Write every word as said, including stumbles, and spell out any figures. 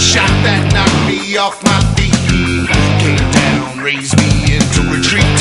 shot that knocked me off my feet. Came down, raised me into retreat.